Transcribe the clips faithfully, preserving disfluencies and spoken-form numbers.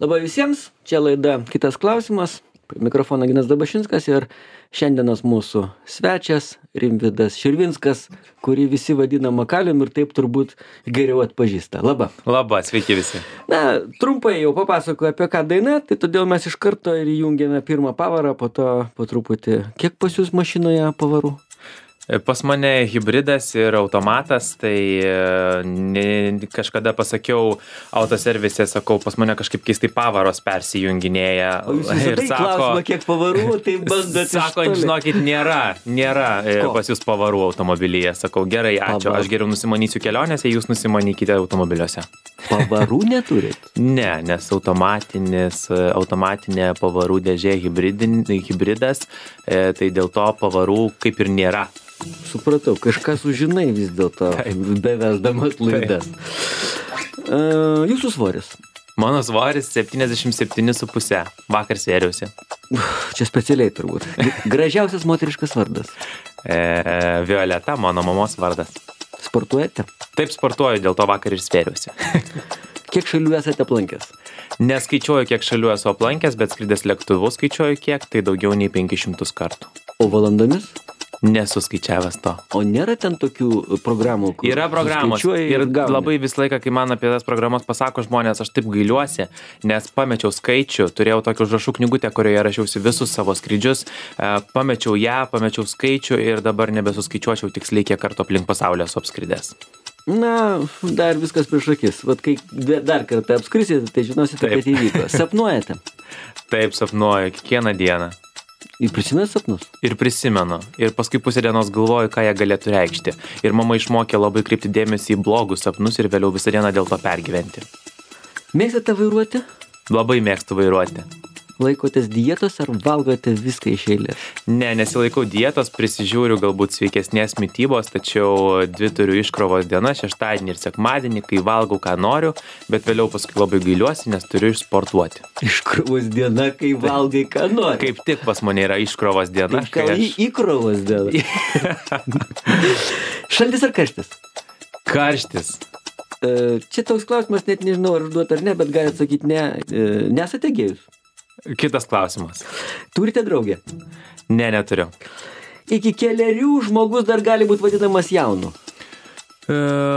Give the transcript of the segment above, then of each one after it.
Labai visiems, čia laida Kitas klausimas, prie mikrofono Ginas Dabašinskas ir šiandienos mūsų svečias Rimvydas Širvinskas, kurį visi vadina Makalium ir taip turbūt geriau atpažįsta. Labą. Labą, sveiki visi. Na, trumpai jau papasakoju apie ką daina, tai todėl mes iš karto ir įjungėme pirmą pavarą, po to po truputį. Kiek pas jūs mašinoje pavarų? Pas mane hibridas ir automatas, tai ne, kažkada pasakiau autoservise, sakau, pas mane kažkaip keistai pavaros persijunginėja. O jūs visada klausimą, kiek pavarų, tai bandat iš Sako, toli. žinokit, nėra, nėra Ko? pas jūs pavarų automobilyje. Sakau, gerai, ačiū, Pavarų. aš geriau nusimanysiu kelionėse, jūs nusimanykite automobiliuose. Pavarų neturit? Ne, nes automatinis, automatinė pavarų dėžė hibridin, hibridas, e, tai dėl to pavarų kaip ir nėra. Supratau, kažką sužinai vis dėlto, bevesdamas laidas. Uh, jūsų svoris? Mano svoris septyniasdešimt septyni su puse. Vakar svėriausi. Čia specialiai turbūt. Gražiausias moteriškas vardas. E, Violeta, mano mamos vardas. Sportuojate? Taip sportuoju, dėl to vakar ir svėriausi. Kiek šalių esate aplankęs? Neskaičiuoju, kiek šalių esu aplankęs, bet skridęs lėktuvu skaičiuoju kiek, tai daugiau nei penkis šimtus kartų. O valandomis? Nesu skaičiavęs to. O nėra ten tokių programų, kur Yra programos suskaičiuoji ir gauni? labai visą laiką, kai man apie tas programas pasako žmonės, aš taip gailiuosi, nes pamečiau skaičių, turėjau tokį užrašų knygutę, kurioje rašiausi visus savo skrydžius, e, pamečiau ją, pamečiau skaičių ir dabar nebesuskaičiuočiau tiksliai, kiek kartų aplink pasaulio esu apskridęs. Na, dar viskas prieš akis. Vat kai dar kartą apskrisite, tai žinosite, Taip. kad įvyko. Sapnuojate? Taip, sapnuoju kiekvieną dieną. Ir prisimenat sapnus? Ir prisimenu. Ir paskui pusę dienos galvoju, ką jie galėtų reikšti. Ir mama išmokė labai kreipti dėmesį į blogus sapnus ir vėliau visą dieną dėl to pergyventi. Mėgstate vairuoti? Labai mėgstu vairuoti. Laikotės dietos ar valgote viską iš eilės? Ne, nesilaikau dietos, prisižiūriu galbūt sveikesnės mitybos, tačiau dvi turiu iškrovos dienas, šeštadienį ir sekmadienį, kai valgau, ką noriu, bet vėliau paskui labai gailiuosi, nes turiu išsportuoti. Iškrovos diena, kai valgai, ką nori. Kaip tik pas mane yra iškrovos diena. Kaip gal kai į įkrovos diena. Šaltis ar karštis? Karštis. E, Čia toks klausimas, net nežinau, ar užduot ar ne, bet galite sakyti ne. E, Nesate gėjus? Kitas klausimas. Turite draugę? Ne, neturiu. Iki kelerių žmogus dar gali būti vadinamas jaunu. E,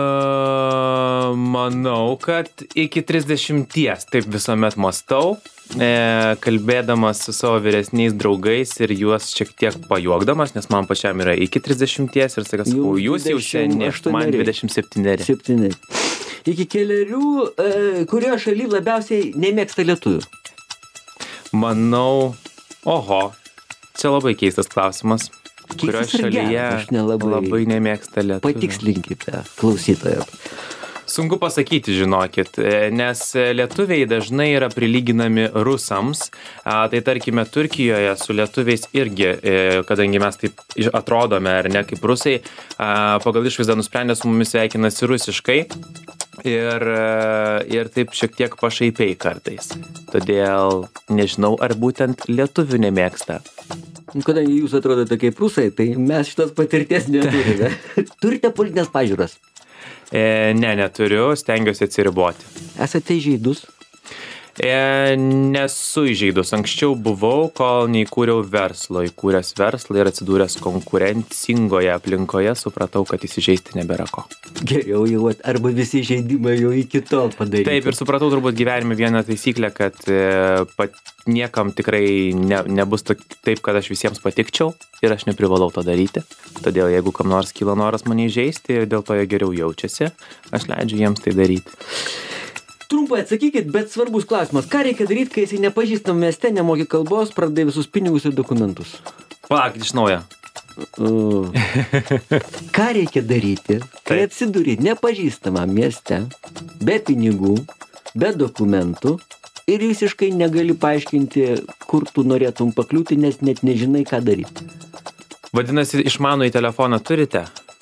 manau, kad iki trisdešimties taip visuomet mąstau, e, kalbėdamas su savo vyresniais draugais ir juos šiek tiek pajuokdamas, nes man pačiam yra iki trisdešimties ir sakas, sakau, jūs jau seni, man dvidešimt septyni. Septyni. Iki kelerių, e, kurio šaly labiausiai nemėgsta lietuvių? Manau, oho, čia labai keistas klausimas. Kurioje Keistas ir šalyje geras, aš nelabai- labai nemėgsta lietuvių. Patikslinkite klausytojams. Sunku pasakyti, žinokit, e, nes lietuviai dažnai yra prilyginami rusams, a, tai tarkime Turkijoje su lietuviais irgi, e, kadangi mes taip iš- atrodome ar ne kaip rusai, a, pagal išvaizdą nusprendę su mumis sveikinasi rusiškai ir, e, ir taip šiek tiek pašaipiai kartais. Todėl nežinau, ar būtent lietuvių nemėgsta. Kadangi jūs atrodote kaip rusai, tai mes šitos patirties neturime. Turite politinės pažiūras? E, ne, neturiu, stengiuosi atsiriboti. Esate įžeidus? E, nesu įžeidus. Anksčiau buvau, kol neįkūriau verslo. Įkūręs verslą ir atsidūręs konkurencingoje aplinkoje, supratau, kad įsižeisti nebėra ko. Geriau jau at- arba visi žaidimai jau iki tol padaryti. Taip, ir supratau turbūt gyvenime vieną taisyklę, kad e, pat, niekam tikrai ne, nebus tok, taip, kad aš visiems patikčiau ir aš neprivalau to daryti. Todėl jeigu kam nors kyla noras mane įžeisti ir dėl to jie geriau jaučiasi, aš leidžiu jiems tai daryti. Trumpai atsakykit, bet svarbus klausimas. Ką reikia daryti, kai esi nepažįstam mieste, nemoki kalbos, pradai visus pinigus ir dokumentus? Palaukit iš naujo. Uh. Ką reikia daryti, kai Taip. atsiduri nepažįstamam mieste, be pinigų, be dokumentų ir visiškai negali paaiškinti, kur tu norėtum pakliūti, nes net nežinai, ką daryti? Vadinasi, išmanų į telefoną turite?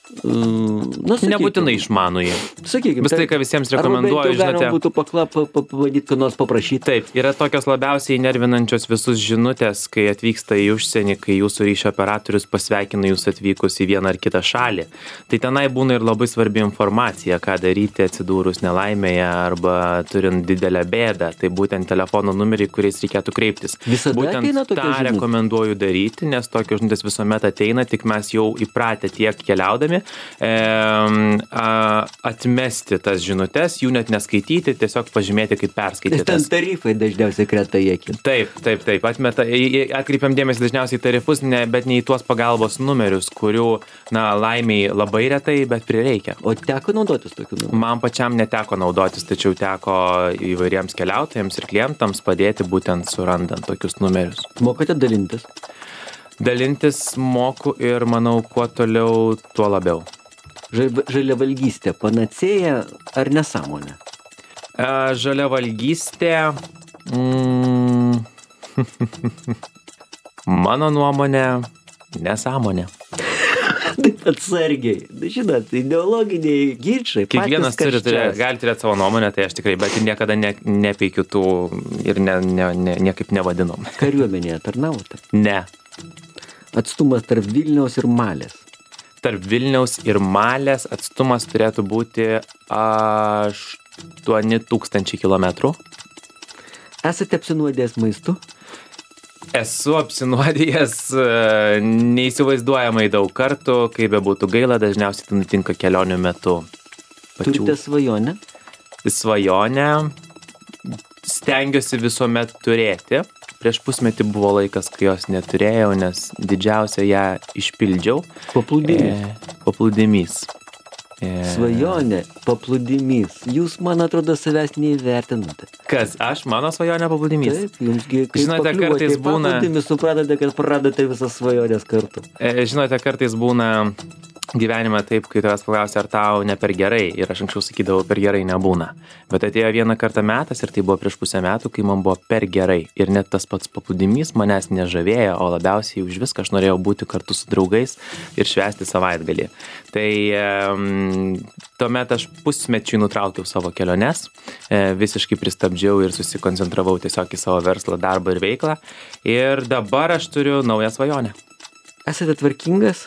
Na, sakykim, Nebūtinai išmanųjį. Sakykim, Visą laiką visiems rekomenduoju, arba bent jau galima žinote. būtų pakla, pa, pa, pabandyti, ką nors paprašyti. Taip, yra tokios labiausiai nervinančios visus žinutės, kai atvyksta į užsienį, kai jūsų ryšio operatorius pasveikina jūs atvykus į vieną ar kitą šalį. Tai tenai būna ir labai svarbi informacija, ką daryti atsidūrus nelaimėje arba turint didelę bėdą. Tai būtent telefono numeriai, kuriais reikėtų kreiptis. Visada būtent ateina tokia tą žinutė? rekomenduoju daryti, nes tokios žinutės visuomet ateina, tik mes jau įpratę tiek keliaudami e, a, atmesti tas žinutes, jų net neskaityti, tiesiog pažymėti kaip Nes ten perskaitytas. tarifai dažniausiai krenta į akį. Taip, taip, taip, atmeta, į- į- atkreipiam dėmesį dažniausiai į tarifus, ne, bet ne į tuos pagalbos numerius, kurių, na, laimiai labai retai, bet prireikia. O teko naudotis tokiu numeriu? Man pačiam neteko naudotis, tačiau teko įvairiems keliautojams ir klientams padėti būtent surandant tokius numerius. Mokate dalintis? Dalintis moku ir manau, kuo toliau, tuo labiau. Žai- Žaliavalgystė panacėja ar nesąmonė? E, Žalia valgystė. Mm, mano nuomonė, nesąmonė. Taip atsargiai. Žinot, ideologiniai ginčai. Kiekvienas patys turi, turi, karščiausi. gali turėti savo nuomonę, tai aš tikrai, bet niekada ne, nepeikiu tų ir ne, ne, ne, niekaip nevadinom. Kariuomenėje tarnavote? Ne. Atstumas tarp Vilniaus ir Malės. Tarp Vilniaus ir Malės atstumas turėtų būti aštuoni tūkstančiai kilometrų. Esate apsinuodęs maistu? Esu apsinuodijęs e, neįsivaizduojamai daug kartų, kaip bebūtų gaila, dažniausiai tai nutinka kelionių metu. Turite svajonę? Svajonę stengiuosi visuomet turėti. Prieš pusmetį buvo laikas, kai jos neturėjau, nes didžiausią ją išpildžiau. Paplūdimys. E, paplūdimys. E, Svajonė, paplūdimys. Jūs, man atrodo, savęs neįvertinate. Kas? Aš, mano svajonė paplūdimys. Taip, jumsgi, kai Žinote, pakliuvote kartais į būna- paplūdimį, supratote, kad praradote visas svajonės kartu. E, žinote, kartais būna gyvenime taip, kai tavęs paklausia, ar tau ne per gerai. Ir aš anksčiau sakydavau, per gerai nebūna. Bet atėjo vieną kartą metas ir tai buvo prieš pusę metų, kai man buvo per gerai. Ir net tas pats paplūdimys manęs nežavėjo, o labiausiai už viską aš norėjau būti kartu su draugais ir švęsti savaitgalį. Tai um, tuomet aš pusmečiui nutraukiau savo keliones, e, visiškai pristabdžiau ir susikoncentravau tiesiog į savo verslą, darbą ir veiklą. Ir dabar aš turiu naują svajonę. Esate tvarkingas?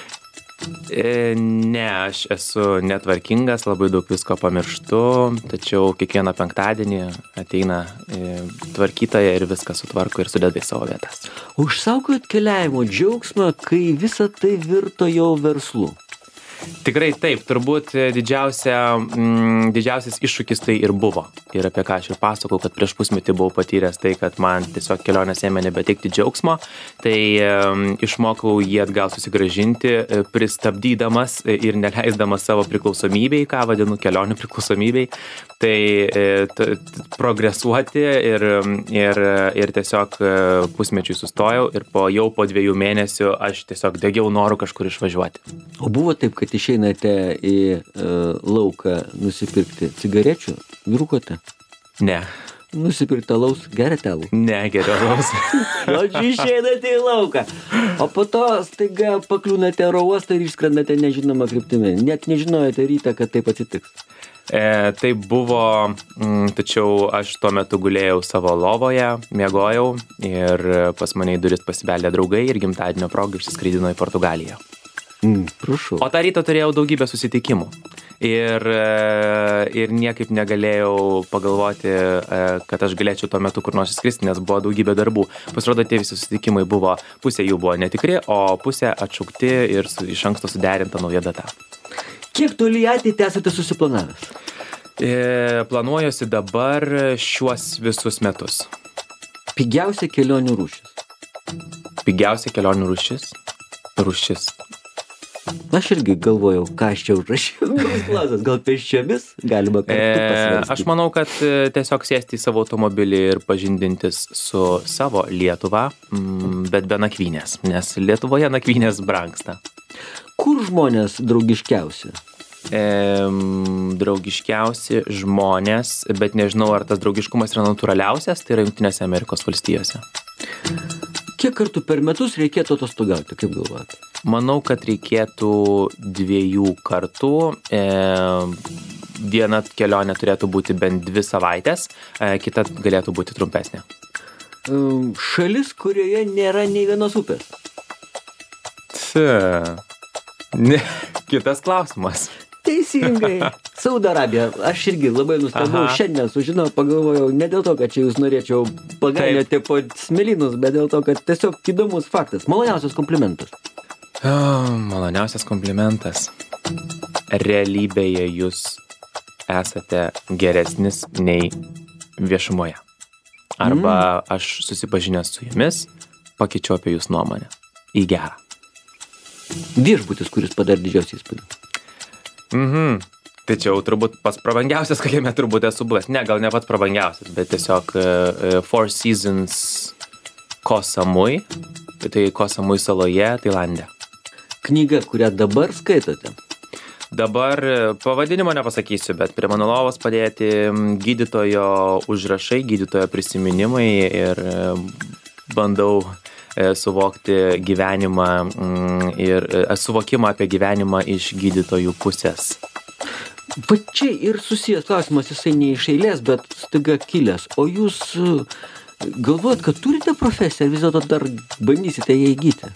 E, ne, aš esu netvarkingas, labai daug visko pamirštu, tačiau kiekvieną penktadienį ateina e, tvarkytoja ir viską sutvarko ir sudeda į savo vietas. Užsaukojot keliavimo džiaugsmą, kai visa tai virto jau verslu. Tikrai taip, turbūt didžiausia, mm, didžiausias iššūkis tai ir buvo. Ir apie ką aš ir pasakau, kad prieš pusmetį buvau patyręs tai, kad man tiesiog kelionės ėmė nebeteikti džiaugsmo, tai um, išmokau jį atgal susigrąžinti, pristabdydamas ir neleisdamas savo priklausomybei, ką vadinu kelionių priklausomybei, tai t, t, progresuoti ir, ir, ir tiesiog pusmečiui sustojau ir po, jau po dviejų mėnesių aš tiesiog degiau noru kažkur išvažiuoti. O buvo taip, kad išeinate į uh, lauką nusipirkti cigarečių, rūkote? Ne, Nusipirkti alaus, geriate alų. ne, geriau alaus. Žodžiu, išeinate į lauką. O po to staiga pakliūnate oro uostą ir išskrendate nežinoma kryptimi. Net nežinojote rytą, kad taip atsitiks. E, tai buvo, m, tačiau aš tuo metu gulėjau savo lovoje, miegojau ir pas mane į duris pasibeldė draugai ir gimtadienio proga išsiskraidino į Portugaliją. Mm, prašau. O tą rytą turėjau daugybę susitikimų ir, e, ir niekaip negalėjau pagalvoti, e, kad aš galėčiau tuo metu kur nors išskristi, nes buvo daugybė darbų. Pasirodo, tie visi susitikimai buvo, pusė jų buvo netikri, o pusė atšaukti ir su, iš anksto suderinta nauja data. Kiek toli į ateitį esate susiplanavęs? E, planuojuosi dabar šiuos visus metus. Pigiausia kelionių rūšis. Pigiausia kelionių rūšis. Rūšis. Aš irgi galvojau, ką aš čia užrašiau. Klausas, gal pėsčiomis galima kartu E, pasvarstyti. aš manau, kad e, tiesiog sėsti į savo automobilį ir pažindintis su savo Lietuva, mm, bet be nakvynės, nes Lietuvoje nakvynės brangsta. Kur žmonės draugiškiausi? E, mm, draugiškiausi žmonės, bet nežinau, ar tas draugiškumas yra natūraliausias, tai yra Jungtinėse Amerikos valstijose. Kiek Kiek kartų per metus reikėtų atostogauti, kaip galvojate? Manau, kad reikėtų dviejų kartų. E, viena kelionė turėtų būti bent dvi savaitės, e, kita galėtų būti trumpesnė. Šalis, kurioje nėra nei vienos upės. Tse. Ne, kitas klausimas. Teisingai. Saudo Arabija. Aš irgi labai nustebau. Aha. Šiandien sužinau, pagalvojau, ne dėl to, kad čia jūs norėčiau pagainėti po smėlynus, bet dėl to, kad tiesiog įdomus faktas. Maloniausias komplimentas. Oh, maloniausias komplimentas. Realybėje jūs esate geresnis nei viešumoje. Arba mm. aš susipažinęs su jumis, pakeičiau apie jūs nuomonę. Į gerą. Viešbutis, kuris padarė didžiausią įspūdį. Mhm. Tai čia jau turbūt pats prabangiausias, kokiame turbūt esu buvęs. Ne, gal ne pats prabangiausias, bet tiesiog uh, Four Seasons Koh Samui. Tai Koh Samui saloje, Tailande. Knyga, kurią dabar skaitote? Dabar pavadinimo nepasakysiu, bet prie mano lovos padėti gydytojo užrašai, gydytojo prisiminimai ir bandau suvokti gyvenimą ir suvokimą apie gyvenimą iš gydytojų pusės. Va čia ir susijęs klausimas, jisai ne iš eilės, bet staiga kilęs. O jūs galvojat, kad turite profesiją, ar vis dėlto dar bandysite ją įgyti?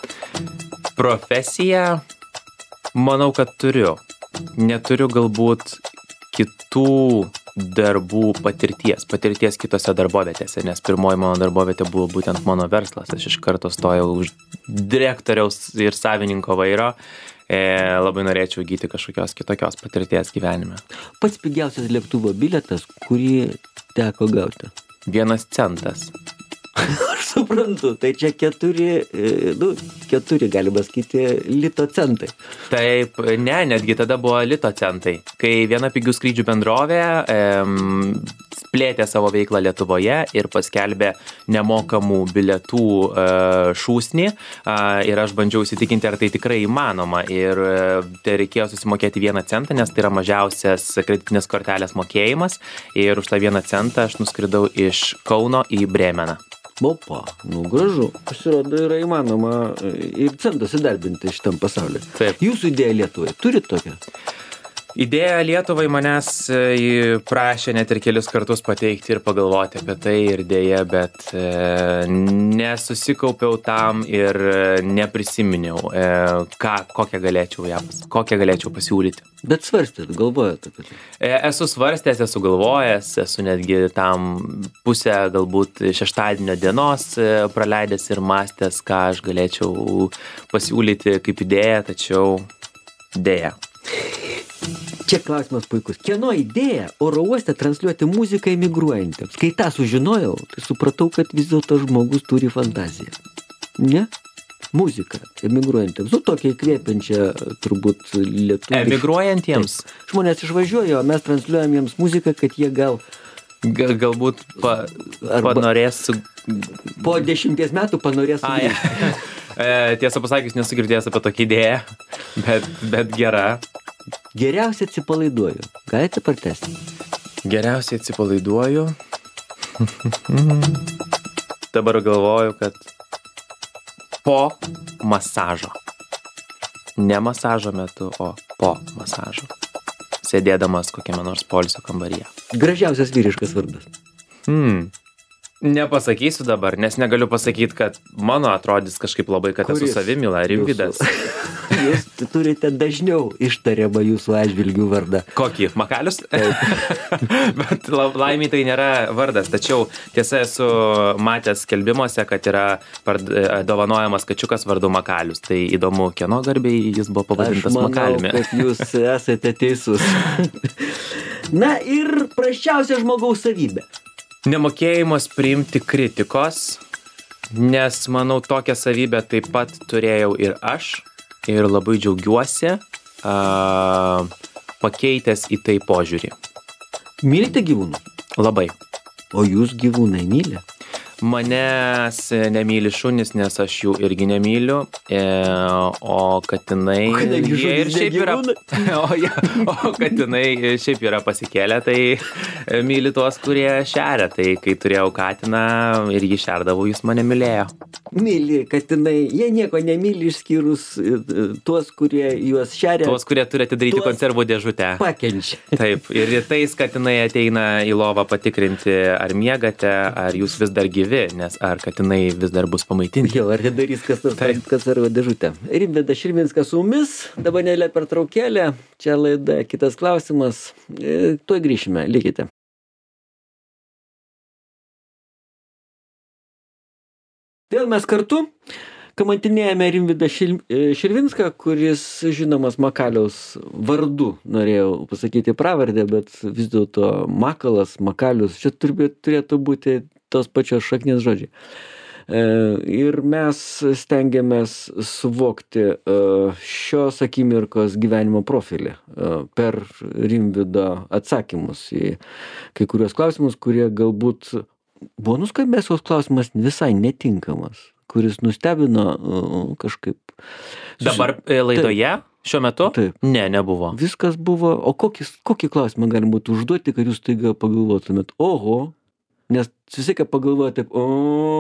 Profesiją, manau, kad turiu. Neturiu galbūt kitų darbų patirties, patirties kitose darbovietėse, nes pirmoji mano darbovietė buvo būtent mano verslas. Aš iš karto stojau už direktoriaus ir savininko vairo. E, labai norėčiau įgyti kažkokios kitokios patirties gyvenime. Pats pigiausias lėktuvo bilietas, kurį teko gauti? Vienas centas. Aš suprantu, tai čia keturi, nu, keturi galima sakyti, lito centai. Taip, ne, netgi tada buvo lito centai. Kai viena pigių skrydžių bendrovė em, plėtė savo veiklą Lietuvoje ir paskelbė nemokamų bilietų e, šūsnį e, ir aš bandžiau įsitikinti, ar tai tikrai įmanoma. Ir e, tai reikėjo susimokėti vieną centą, nes tai yra mažiausias kreditinės kortelės mokėjimas. Ir už tą vieną centą aš nuskridau iš Kauno į Bremeną. Opa, nu gražu. Pasirodo, yra įmanoma ir centus įdarbinti šitam pasaulyje. Taip. Jūsų idėja Lietuvai, turit tokią? Idėja Lietuvai manęs prašė net ir kelis kartus pateikti ir pagalvoti apie tai ir dėja, bet e, nesusikaupiau tam ir neprisiminiau, e, ką, kokią galėčiau, ją, kokią galėčiau pasiūlyti. Bet svarstėt, galvojat apie tai? E, esu svarstęs, esu galvojęs, esu netgi tam pusę galbūt šeštadienio dienos praleidęs ir mąstęs, ką aš galėčiau pasiūlyti kaip idėją, tačiau dėja. Čia klausimas puikus. Kieno idėja oro uoste transliuoti muziką emigruojantiems? Kai tą sužinojau, tai supratau, kad vis dėlto žmogus turi fantaziją. Ne? Muzika emigruojantiems. Nu, tokia įkvėpiančia turbūt lietuvių. Emigruojantiems? Taip. Žmonės išvažiuoja, o mes transliuojam jiems muziką, kad jie gal... Gal, galbūt pa, Arba panorės... Su... Po dešimties metų panorės sugrįžti. e, tiesą pasakius, nesu girdėjęs apie tokią idėją, bet, bet gera. Geriausiai atsipalaiduoju. Galite partesti? Geriausiai atsipalaiduoju. Dabar galvoju, kad po masažo. Ne masažo metu, o po masažo. Sėdėdamas kokiame nors poilsio kambaryje. Gražiausias vyriškas vardas. Hmm. Nepasakysiu dabar, nes negaliu pasakyti, kad mano atrodys kažkaip labai, kad Kuris? Esu savimila, Rimvydas. Jūs turite dažniau ištariamą jūsų atžvilgių vardą. Kokį? Makalius? Bet laimiai tai nėra vardas, tačiau tiesa esu matęs skelbimuose, kad yra dovanojamas kačiukas vardu Makalius. Tai įdomu, kieno garbiai jis buvo pavadintas Makaliumi. Aš manau, kad jūs esate teisus. Na ir prasčiausia žmogaus savybė. Nemokėjimas priimti kritikos, nes, manau, tokią savybę taip pat turėjau ir aš ir labai džiaugiuosi a, pakeitęs į tai požiūrį. Mylite gyvūnų? Labai. O jūs gyvūnai myli? Manęs nemyli šunys, nes aš jų irgi nemyliu, e, o katinai, Kadangi jie ir šunys šiaip yra, o, ja, o katinai šiaip yra pasikėlę, tai myli tuos, kurie šeria, tai kai turėjau katiną ir jį šerdavau, jis mane mylėjo. Myli katinai, jie nieko nemyli išskyrus e, tuos, kurie juos šeria. Tuos, kurie turi atidaryti Tuos konservų dėžutę. pakenčia. Taip, ir rytais katinai ateina į lovą patikrinti, ar miegate, ar jūs vis dar gyvi, nes ar katinai vis dar bus pamaitinti. Jau, ar atidarys kas nors Taip. konservo dėžutę. Rimvydas Širvinskas su mumis, dabar nelė pertraukėlė, čia laida Kitas klausimas, e, tuoj grįšime, likite. Vėl mes kartu kamantinėjame Rimvydą Šil- e, Širvinską, kuris žinomas Makaliaus vardu, norėjau pasakyti pravardę, bet vis dėlto Makalas, Makalius, čia turbūt turėtų būti tos pačios šaknies žodžiai. E, Ir mes stengiamės suvokti e, šios akimirkos gyvenimo profilį e, per Rimvydo atsakymus į kai kurios klausimus, kurie galbūt buvo nuskambėjęs koks klausimas visai netinkamas, kuris nustebino e, kažkaip. Susi- Dabar e, laidoje šiuo metu? Taip. Ne, nebuvo. Viskas buvo, o kokį, kokį klausimą galim būtų užduoti, kad jūs taiga pagalvotumėt, oho, nes visi, kai pagalvoja taip, o.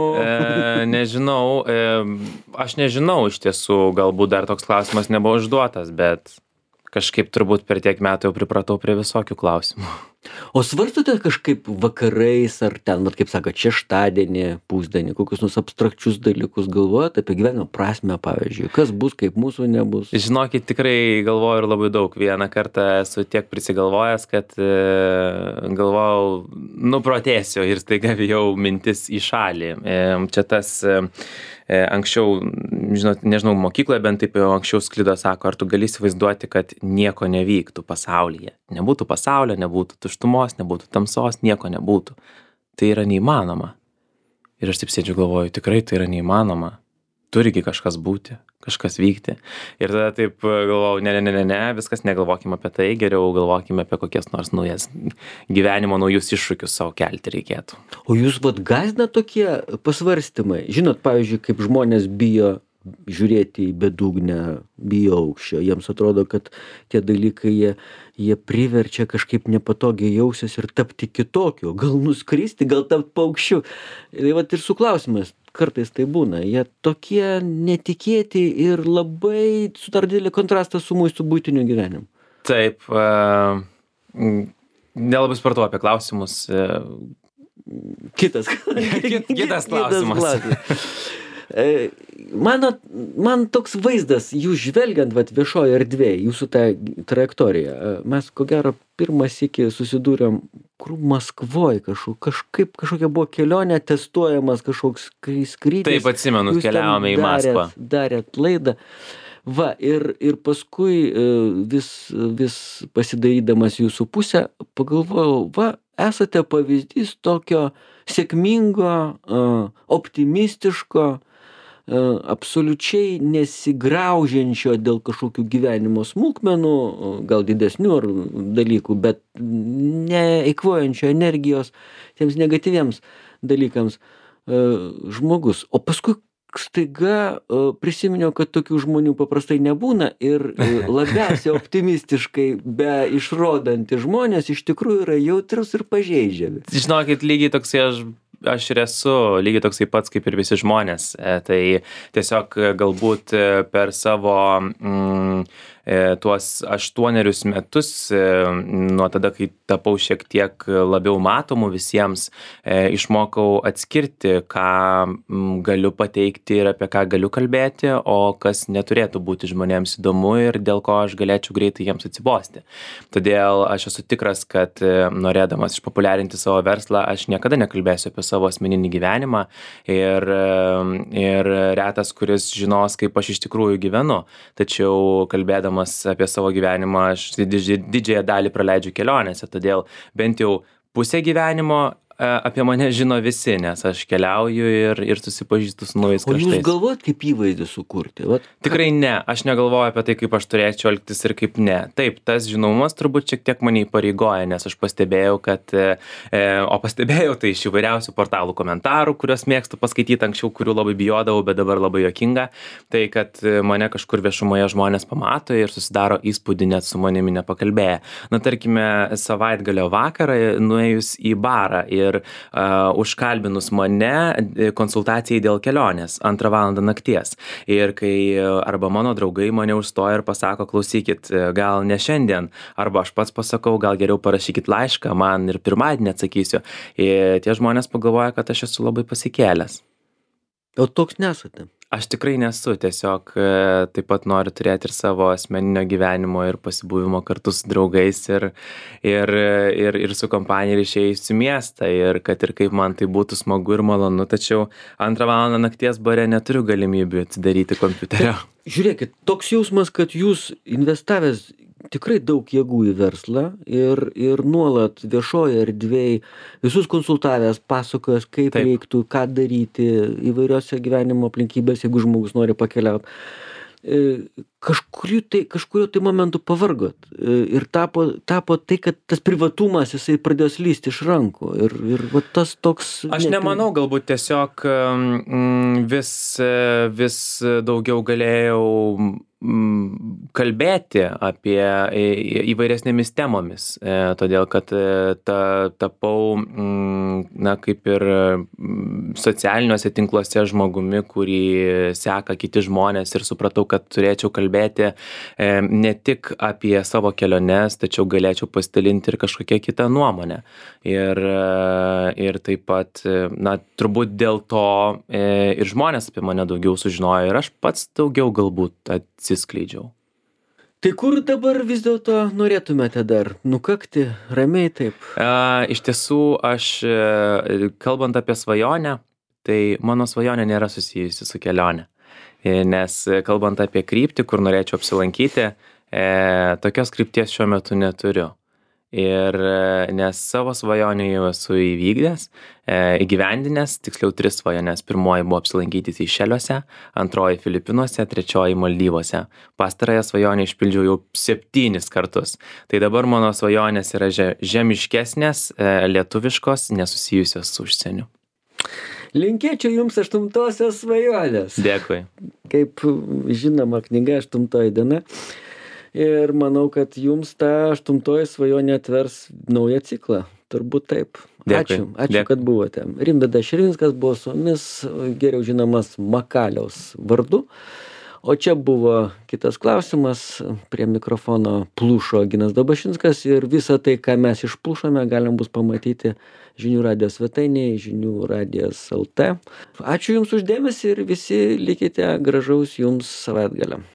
E, nežinau, e, aš nežinau iš tiesų, galbūt dar toks klausimas nebuvo užduotas, bet kažkaip turbūt per tiek metų jau pripratau prie visokių klausimų. O svarstote kažkaip vakarais ar ten, vat kaip sakot, šeštadienį, pusdienį, kokius nors abstrakčius dalykus galvojat apie gyvenimo prasmę, pavyzdžiui, kas bus, kaip mūsų nebus. Žinokit, tikrai galvoju ir labai daug. Vieną kartą esu tiek prisigalvojęs, kad e, galvojau, nuprotėsiu ir staiga vėjau mintis į šalį. E, čia tas e, e, anksčiau, žinot, nežinau, mokykloje bent taip jau anksčiau sklido, sako, ar tu gali įsivaizduoti, kad nieko nevyktų pasaulyje. Nebūtų pasaulio, nebūtų tuštumos, nebūtų tamsos, nieko nebūtų. Tai yra neįmanoma. Ir aš taip sėdžiu galvoju, tikrai tai yra neįmanoma. Turigi kažkas būti, kažkas vykti. Ir tada taip galvojau, ne, ne, ne, ne, ne, viskas negalvokime apie tai, geriau galvokime apie kokias nors naujas gyvenimo, naujus iššūkius savo kelti reikėtų. O jūs vat gąsdina tokie pasvarstymai. Žinot, pavyzdžiui, kaip žmonės bijo žiūrėti į bedugnę, bijo aukščio. Jiems atrodo, kad tie dalykai jie, jie priverčia kažkaip nepatogiai jausis ir tapti kitokiu. Gal nuskristi, gal tapti paukščiu. Ir vat ir su klausimas, kartais tai būna. Jie tokie netikėti ir labai sudaro didelį kontrastą su mūsų būtiniu gyvenimu. Taip, uh, nelabai spartu apie klausimus. Uh, Kitas, kitas klausimas. klausimas. E, Mano, man toks vaizdas, jūs žvelgiant vat, viešoje erdvėje, jūsų tą trajektoriją, e, mes ko gero pirmas iki susidūrėm, kur Maskvoje kažkaip, kažkaip kažkokia buvo kelionė, testuojamas kažkoks skry- skrydis. Taip, atsimenu, Jūs ten keliavome į Maskvą. darėt- Darėt laidą. Va, ir, ir paskui e, vis, vis pasidarydamas jūsų pusę, pagalvojau, va, esate pavyzdys tokio sėkmingo, e, optimistiško, e, absoliučiai nesigraužiančio dėl kažkokių gyvenimo smulkmenų, e, gal didesnių ar dalykų, bet neeikvojančio energijos tiems negatyviems dalykams e, žmogus. O paskui staiga e, prisiminiau, kad tokių žmonių paprastai nebūna ir e, labiausiai optimistiškai be išrodantys žmonės iš tikrųjų yra jautrus ir pažeidžiami. Žinokit, lygiai toksai aš, aš ir esu, lygiai toksai pats kaip ir visi žmonės. E, tai tiesiog e, galbūt e, per savo mm, e, tuos aštuonerius metus, e, nuo tada, kai tapau šiek tiek labiau matomų visiems, e, išmokau atskirti, ką m, galiu pateikti ir apie ką galiu kalbėti, o kas neturėtų būti žmonėms įdomu ir dėl ko aš galėčiau greitai jiems atsibosti. Todėl aš esu tikras, kad e, norėdamas išpopuliarinti savo verslą, aš niekada nekalbėsiu apie savo asmeninį gyvenimą ir, e, ir retas, kuris žinos, kaip aš iš tikrųjų gyvenu. Tačiau kalbėdamas apie savo gyvenimą, aš didži, didžiąją dalį praleidžiu kelionėse, todėl bent jau pusę gyvenimo e, apie mane žino visi, nes aš keliauju ir, ir susipažįstu su naujais O jūs kraštais. galvojat, kaip įvaizdį sukurti? Vat, Tikrai ne, aš negalvoju apie tai, kaip aš turėčiau elgtis ir kaip ne. Taip, tas žinomumas turbūt šiek tiek mane įpareigoja, nes aš pastebėjau, kad, e, o pastebėjau tai iš įvairiausių portalų komentarų, kuriuos mėgstu paskaityti anksčiau, kurių labai bijodavau, bet dabar labai juokinga, tai kad mane kažkur viešumoje žmonės pamato ir susidaro įspūdį net su manimi nepakalbėję. Na, tarkime, savaitgalio vakarą nuėjus į barą ir uh, užkalbinus mane konsultacijai dėl kelionės antrą valandą nakties. Ir kai arba mano draugai mane užstoja ir pasako, klausykit, gal ne šiandien, arba aš pats pasakau, gal geriau parašykit laišką, man ir pirmadienį atsakysiu. Ir tie žmonės pagalvoja, kad aš esu labai pasikėlęs. O toks nesate? Aš tikrai nesu, tiesiog e, taip pat noriu turėti ir savo asmeninio gyvenimo ir pasibuvimo kartu su draugais ir, ir, ir, ir su kompanija ir išėjus į miestą ir kad ir kaip man tai būtų smagu ir malonu, tačiau antrą valandą nakties bare neturiu galimybių atsidaryti kompiuterio. Žiūrėkit, toks jausmas, kad jūs investavęs tikrai daug jėgų į verslą ir, ir nuolat viešoje erdvėje visus konsultavęs, pasakojęs, kaip Taip. reiktų, ką daryti įvairiose gyvenimo aplinkybės, jeigu žmogus nori pakeliauti. Kažkurio tai, kažkurio tai momentu pavargot ir tapo, tapo tai, kad tas privatumas jisai pradėjo slysti iš rankų ir, ir va, tas toks... Aš nemanau, galbūt tiesiog mm, vis, vis daugiau galėjau mm, kalbėti apie įvairesnėmis temomis, e, todėl kad e, ta, tapau, mm, na, kaip ir mm, socialiniuose tinkluose žmogumi, kurį seka kiti žmonės ir supratau, kad turėčiau kalbėti e, ne tik apie savo keliones, tačiau galėčiau pasidalinti ir kažkokią kitą nuomonę. Ir, e, ir taip pat, e, na, turbūt dėl to e, ir žmonės apie mane daugiau sužinojo ir aš pats daugiau galbūt atsiskleidžiau. Tai kur dabar vis dėlto norėtumėte dar nukakti ramiai taip? E, iš tiesų, aš, e, kalbant apie svajonę, tai mano svajonė nėra susijusi su kelionė. E, nes kalbant apie kryptį, kur norėčiau apsilankyti, e, tokios krypties šiuo metu neturiu. Ir nes savo svajonę jau esu įvykdęs, e, įgyvendinęs, tiksliau tris svajones. Pirmoji buvo apsilankyti Seišeliuose, antroji Filipinuose, trečioji Maldyvuose. Pastarąją svajonę išpildžiau jau septynis kartus. Tai dabar mano svajonės yra žemiškesnės, e, lietuviškos, nesusijusios su užsieniu. Linkėčiau jums aštuntosios svajonės. Dėkui. Kaip žinoma, knyga aštuntoji diena. Ir manau, kad jums ta aštuntoji svajonė atvers naują ciklą. Turbūt taip. Dėkui. Ačiū, ačiū, Dėkui. kad buvote. Rimvydas Širvinskas buvo su mumis, geriau žinomas Makaliaus vardu. O čia buvo kitas klausimas. Prie mikrofono plušo Ginas Dabašinskas ir visą tai, ką mes išplušome, galim bus pamatyti Žinių radijo svetainėje, žinių radijas lt. Ačiū jums už dėmesį ir visi likite gražaus jums savaitgalio.